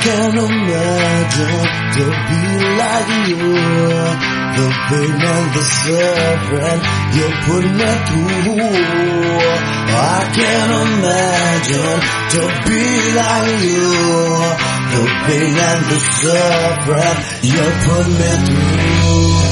can't imagine to be like you. The pain and the suffering you put me through. I can't imagine to be like you. The pain and the suffering you put me through.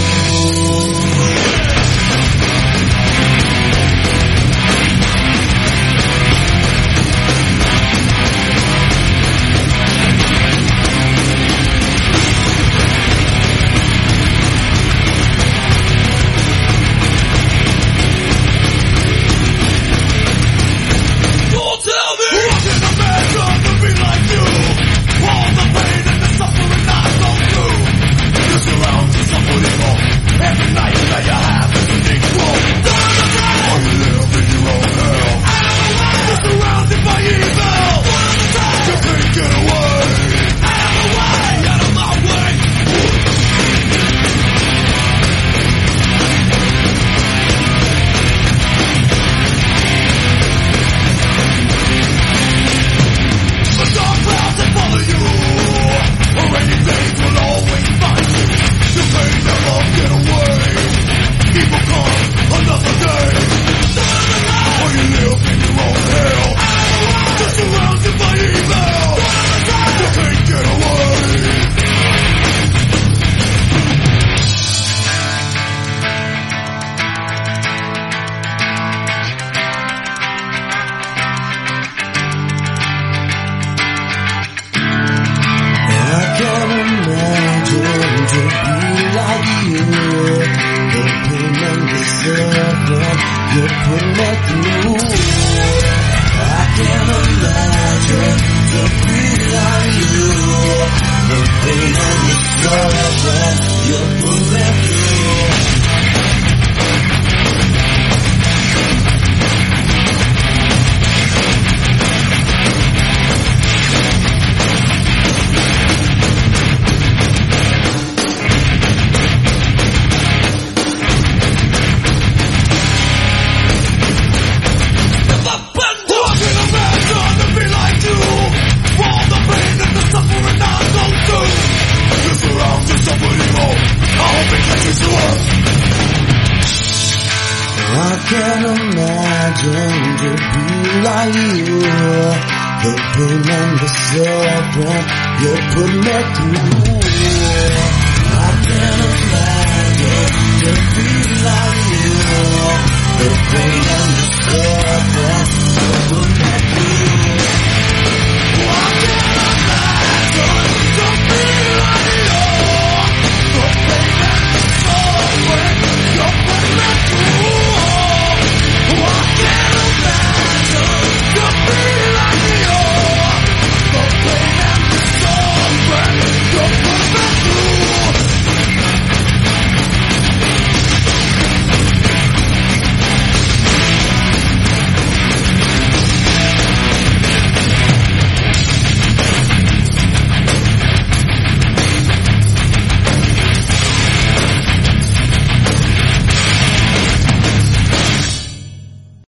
You put me through. I can't imagine to be like you. The pain and the suffering you put me through. I can't imagine to be like you. The pain and the suffering you put me through. I can't imagine to be like you. The pain and